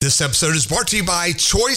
This episode is brought to you by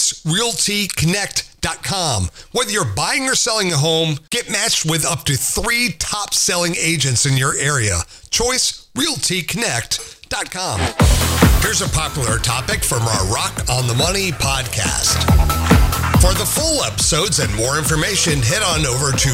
ChoiceRealtyConnect.com. Whether you're buying or selling a home, get matched with up to 3 top-selling agents in your area. ChoiceRealtyConnect.com. Here's a popular topic from our Rock on the Money podcast. For the full episodes and more information, head on over to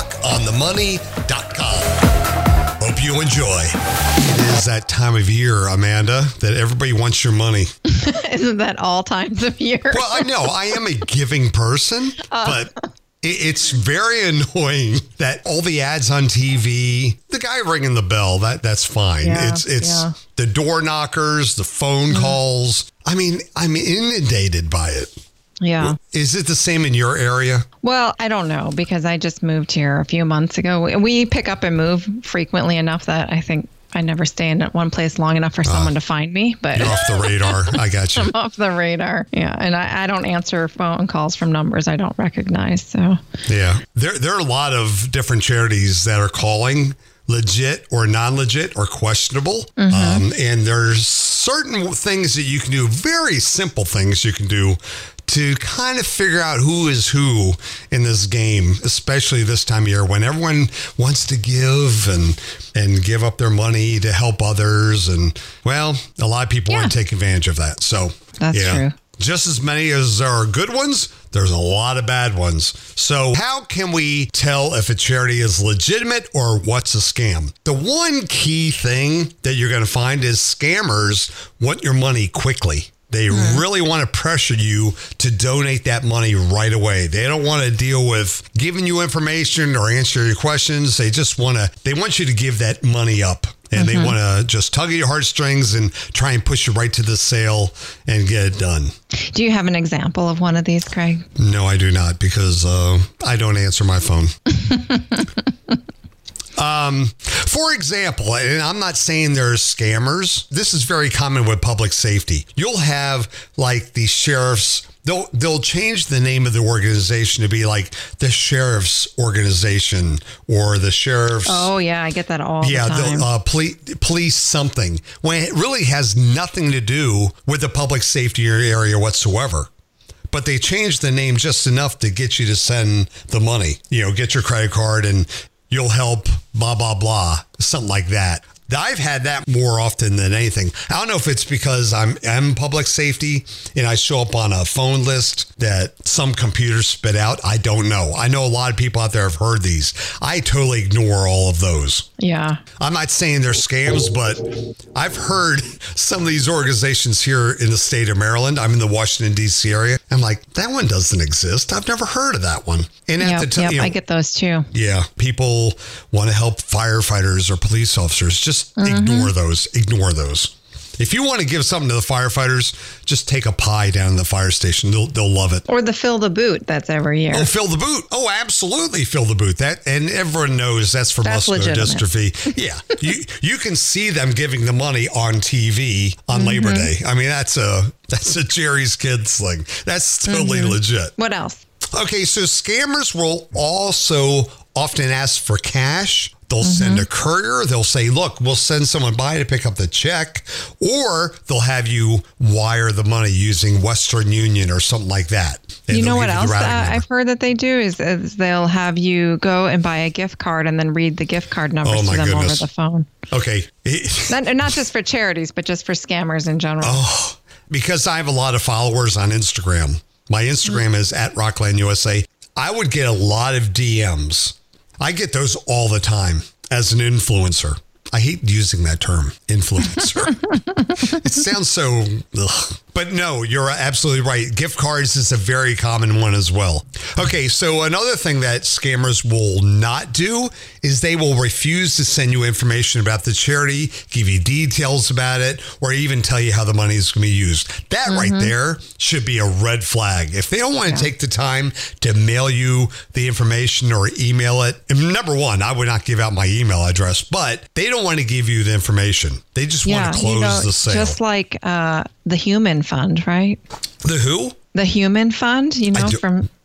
rockonthemoney.com. Hope you enjoy. It is that time of year, Amanda, that everybody wants your money. Isn't that all times of year? Well, I know I am a giving person, but it's very annoying that all the ads on TV, the guy ringing the bell, that's fine. Yeah, it's the door knockers, the phone calls. I mean, I'm inundated by it. Yeah. Is it the same in your area? Well, I don't know because I just moved here a few months ago. We pick up and move frequently enough that I think I never stay in one place long enough for someone to find me. But you're off the radar. I got you. I'm off the radar. Yeah. And I don't answer phone calls from numbers I don't recognize. So yeah, there are a lot of different charities that are calling legit or non-legit or questionable. And there's certain things that you can do, very simple things you can do to kind of figure out who is who in this game, especially this time of year when everyone wants to give and give up their money to help others. And well, a lot of people want to take advantage of that. So that's true. Just as many as there are good ones, there's a lot of bad ones. So how can we tell if a charity is legitimate or what's a scam? The one key thing that you're going to find is scammers want your money quickly. They really want to pressure you to donate that money right away. They don't want to deal with giving you information or answer your questions. They want you to give that money up. And they want to just tug at your heartstrings and try and push you right to the sale and get it done. Do you have an example of one of these, Craig? No, I do not, because I don't answer my phone. For example, and I'm not saying there's scammers. This is very common with public safety. You'll have like the sheriffs. They'll change the name of the organization to be like the sheriff's organization or the sheriff's. Oh yeah, I get that all the time. They'll police something when it really has nothing to do with the public safety area whatsoever. But they change the name just enough to get you to send the money. Get your credit card and you'll help blah, blah, blah, something like that. I've had that more often than anything. I don't know if it's because I'm public safety and I show up on a phone list that some computers spit out. I don't know. I know a lot of people out there have heard these. I totally ignore all of those. Yeah. I'm not saying they're scams, but I've heard some of these organizations here in the state of Maryland. I'm in the Washington, D.C. area. I'm like, that one doesn't exist. I've never heard of that one. And at the time, I get those too. Yeah. People want to help firefighters or police officers. Just ignore those. If you want to give something to the firefighters, just take a pie down in the fire station. They'll love it. Or the fill the boot that's every year. Oh, fill the boot. Oh, absolutely fill the boot. And everyone knows that's for muscular dystrophy. Yeah. You can see them giving the money on TV on Labor Day. I mean, that's a Jerry's Kids thing. That's totally legit. What else? Okay, so scammers will also often ask for cash. They'll send a courier. They'll say, look, we'll send someone by to pick up the check. Or they'll have you wire the money using Western Union or something like that. And you know what else I've heard that they do is they'll have you go and buy a gift card and then read the gift card numbers to them over the phone. Okay. Not just for charities, but just for scammers in general. Oh, because I have a lot of followers on Instagram. My Instagram is @RocklandUSA. I would get a lot of DMs. I get those all the time as an influencer. I hate using that term, influencer. It sounds so, ugh. But no, you're absolutely right. Gift cards is a very common one as well. Okay, so another thing that scammers will not do is they will refuse to send you information about the charity, give you details about it, or even tell you how the money is going to be used. That right there should be a red flag. If they don't want to take the time to mail you the information or email it, and number one, I would not give out my email address, but they don't want to give you the information. They just want to close the sale. Just like the Human Fund, right? The who? The Human Fund,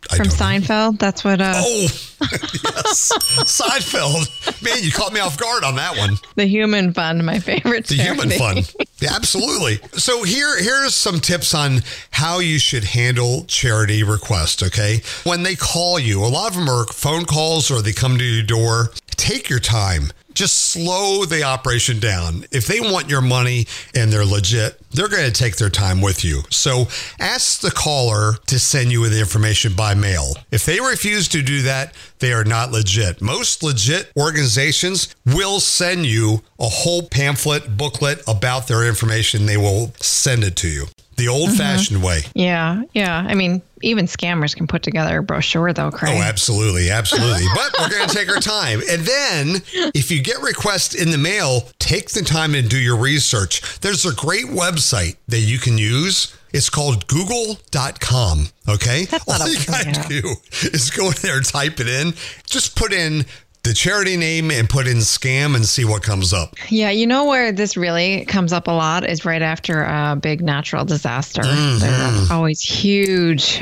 From Seinfeld? That's what... Oh, yes. Seinfeld. Man, you caught me off guard on that one. The Human Fund, my favorite charity. The Human Fund. Yeah, absolutely. So here's some tips on how you should handle charity requests, okay? When they call you, a lot of them are phone calls or they come to your door. Take your time. Just slow the operation down. If they want your money and they're legit, they're going to take their time with you. So ask the caller to send you the information by mail. If they refuse to do that, they are not legit. Most legit organizations will send you a whole pamphlet, booklet about their information. They will send it to you. The old-fashioned way. Yeah. I mean, even scammers can put together a brochure, though, Craig. Oh, absolutely. But we're going to take our time. And then, if you get requests in the mail, take the time and do your research. There's a great website that you can use. It's called google.com, okay? All you got to do is go in there and type it in. Just put in the charity name and put in scam and see what comes up. Yeah, you know where this really comes up a lot is right after a big natural disaster. There are always huge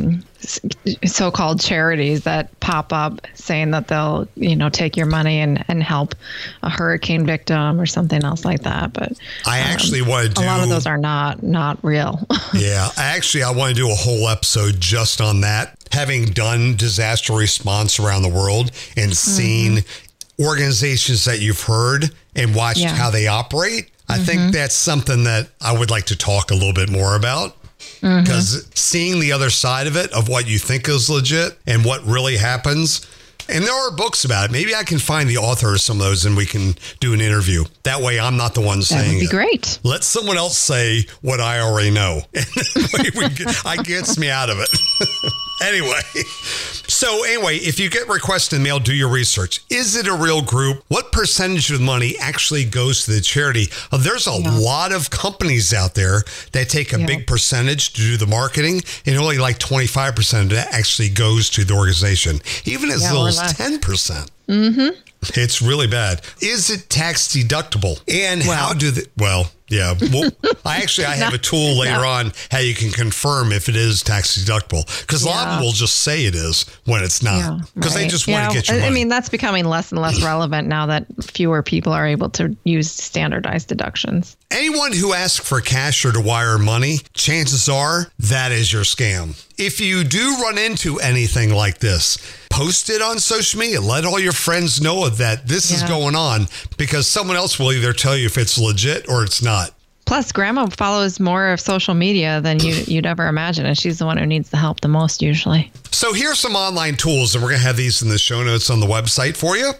so-called charities that pop up saying that they'll, take your money and help a hurricane victim or something else like that. But I actually want to do... A lot of those are not real. Yeah, I want to do a whole episode just on that. Having done disaster response around the world and seen organizations that you've heard and watched how they operate, I think that's something that I would like to talk a little bit more about. Because seeing the other side of it, of what you think is legit and what really happens, and there are books about it. Maybe I can find the author of some of those and we can do an interview. That way I'm not the one saying it. That would be great. Let someone else say what I already know. It gets me out of it. Anyway, if you get requests in the mail, do your research. Is it a real group? What percentage of the money actually goes to the charity? There's a lot of companies out there that take a big percentage to do the marketing, and only like 25% of that actually goes to the organization, even as little as 10%. It's really bad. Is it tax deductible? And how do they... Well, yeah. Well, I have a tool later on how you can confirm if it is tax deductible. Because a lot of them will just say it is when it's not. Because they just want to get your money. I mean, that's becoming less and less relevant now that fewer people are able to use standardized deductions. Anyone who asks for cash or to wire money, chances are that is your scam. If you do run into anything like this, post it on social media. Let all your friends know that this is going on, because someone else will either tell you if it's legit or it's not. Plus, Grandma follows more of social media than you'd ever imagine, and she's the one who needs the help the most usually. So here's some online tools, and we're going to have these in the show notes on the website for you.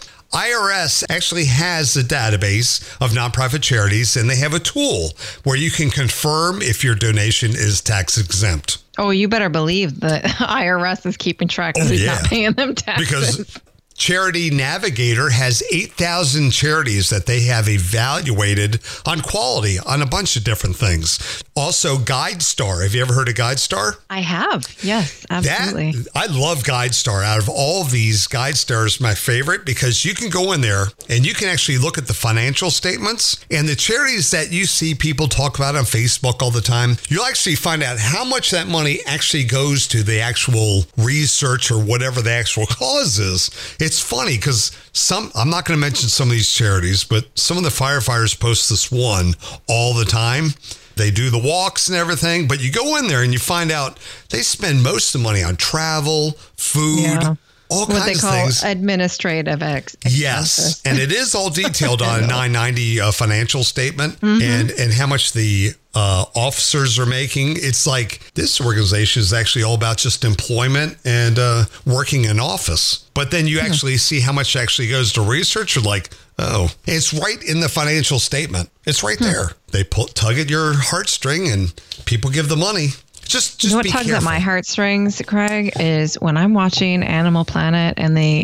IRS actually has a database of nonprofit charities, and they have a tool where you can confirm if your donation is tax exempt. Oh, you better believe the IRS is keeping track of who's not paying them taxes. Because Charity Navigator has 8,000 charities that they have evaluated on quality on a bunch of different things. Also, GuideStar. Have you ever heard of GuideStar? I have. Yes, absolutely. I love GuideStar. Out of all of these, GuideStar is my favorite because you can go in there and you can actually look at the financial statements and the charities that you see people talk about on Facebook all the time. You'll actually find out how much that money actually goes to the actual research or whatever the actual cause is. It's funny because I'm not going to mention some of these charities, but some of the firefighters post this one all the time. They do the walks and everything, but you go in there and you find out they spend most of the money on travel, food, all kinds of things. What they call administrative expenses. Yes, and it is all detailed on a 990 financial statement and how much the officers are making. It's like this organization is actually all about just employment and working in office. But then you actually see how much actually goes to research. You're like, oh, it's right in the financial statement. It's right there. They tug at your heartstring and people give the money. Just you know what tugs at my heartstrings, Craig, is when I'm watching Animal Planet and the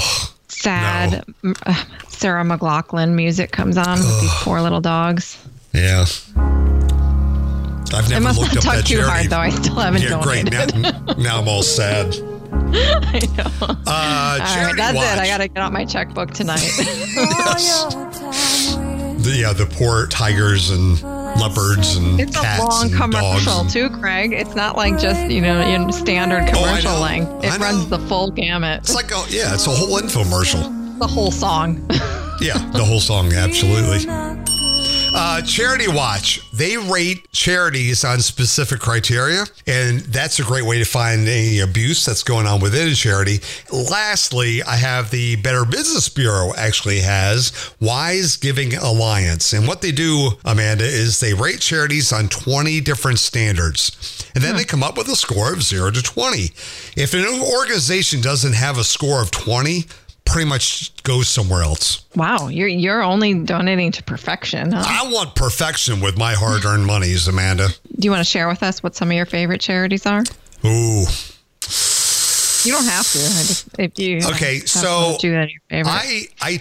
sad Sarah McLachlan music comes on with these poor little dogs. Yeah. I've never looked up that charity. Too hard, though. I still haven't donated. Great. Now I'm all sad. I know. All right, that's Watch. it. I got to get out my checkbook tonight. The poor tigers and leopards and it's cats a long and commercial dogs too, Craig. It's not like just, in standard commercial length. It runs the full gamut. It's like, it's a whole infomercial. The whole song. Yeah, the whole song, absolutely. Charity Watch, they rate charities on specific criteria, and that's a great way to find any abuse that's going on within a charity. Lastly, I have the Better Business Bureau actually has Wise Giving Alliance. And what they do, Amanda, is they rate charities on 20 different standards. And then they come up with a score of 0 to 20. If an organization doesn't have a score of 20, pretty much goes somewhere else. Wow, you're only donating to perfection, huh? I want perfection with my hard-earned monies, Amanda. Do you want to share with us what some of your favorite charities are? Ooh. You don't have to. Okay, so I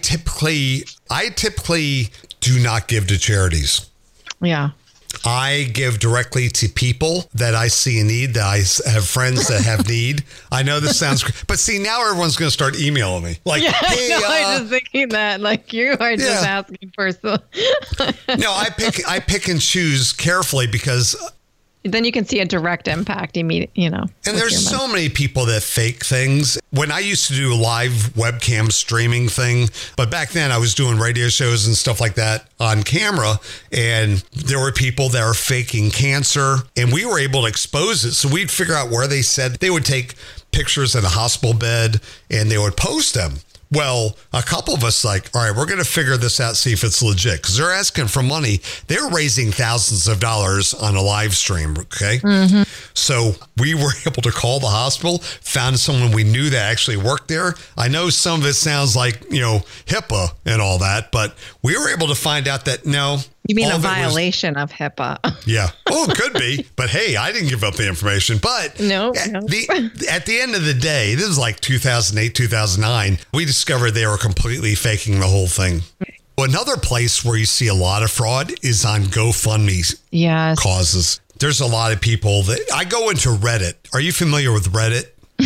typically do not give to charities. Yeah. I give directly to people that I see in need, that I have friends that have need. I know this sounds, but see, now everyone's going to start emailing me. Like, hey, I'm just thinking that, like, you are just asking for some. No, I pick and choose carefully because then you can see a direct impact immediately, And there's so many people that fake things. When I used to do a live webcam streaming thing, but back then I was doing radio shows and stuff like that on camera, and there were people that are faking cancer, and we were able to expose it. So we'd figure out where they said they would take pictures in a hospital bed and they would post them. Well, a couple of us all right, we're going to figure this out, see if it's legit, because they're asking for money. They're raising thousands of dollars on a live stream, okay? Mm-hmm. So we were able to call the hospital, found someone we knew that actually worked there. I know some of it sounds like, HIPAA and all that, but we were able to find out that no. You mean a violation of HIPAA? Yeah. Oh, it could be. But hey, I didn't give up the information. But no. At the end of the day, this is like 2008, 2009, we discovered they were completely faking the whole thing. Another place where you see a lot of fraud is on GoFundMe causes. There's a lot of people that I go into Reddit. Are you familiar with Reddit?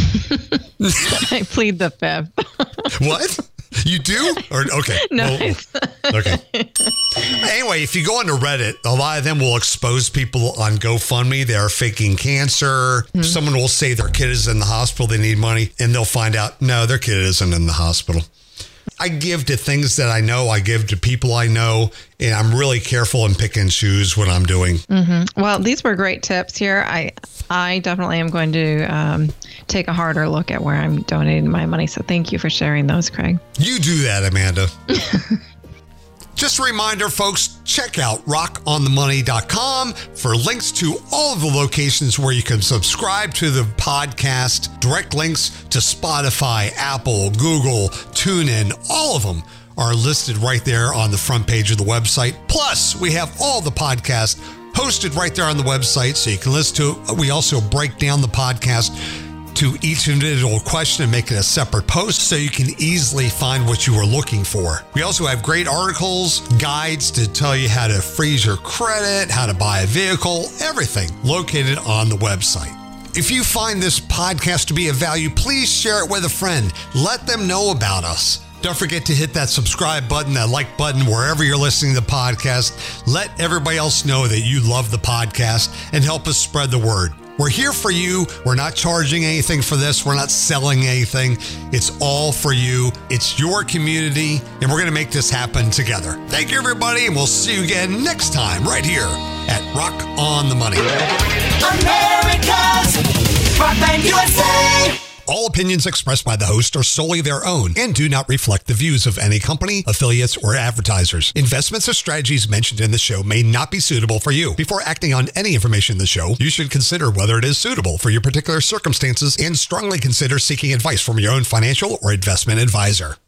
I plead the fifth. What? You do? Okay. Nice. Okay. Anyway, if you go into Reddit, a lot of them will expose people on GoFundMe. They are faking cancer. Mm-hmm. Someone will say their kid is in the hospital. They need money. And they'll find out, no, their kid isn't in the hospital. I give to things that I know. I give to people I know. And I'm really careful and pick and choose what I'm doing. Mm-hmm. Well, these were great tips here. I definitely am going to take a harder look at where I'm donating my money. So thank you for sharing those, Craig. You do that, Amanda. Just a reminder, folks, check out rockonthemoney.com for links to all of the locations where you can subscribe to the podcast, direct links to Spotify, Apple, Google, TuneIn, all of them are listed right there on the front page of the website. Plus, we have all the podcasts hosted right there on the website so you can listen to it. We also break down the podcast to each individual question and make it a separate post so you can easily find what you were looking for. We also have great articles, guides to tell you how to freeze your credit, how to buy a vehicle, everything located on the website. If you find this podcast to be of value, please share it with a friend. Let them know about us. Don't forget to hit that subscribe button, that like button, wherever you're listening to the podcast. Let everybody else know that you love the podcast and help us spread the word. We're here for you. We're not charging anything for this. We're not selling anything. It's all for you. It's your community, and we're going to make this happen together. Thank you, everybody, and we'll see you again next time right here at Rock on the Money. America's Rockland USA. All opinions expressed by the host are solely their own and do not reflect the views of any company, affiliates, or advertisers. Investments or strategies mentioned in the show may not be suitable for you. Before acting on any information in the show, you should consider whether it is suitable for your particular circumstances and strongly consider seeking advice from your own financial or investment advisor.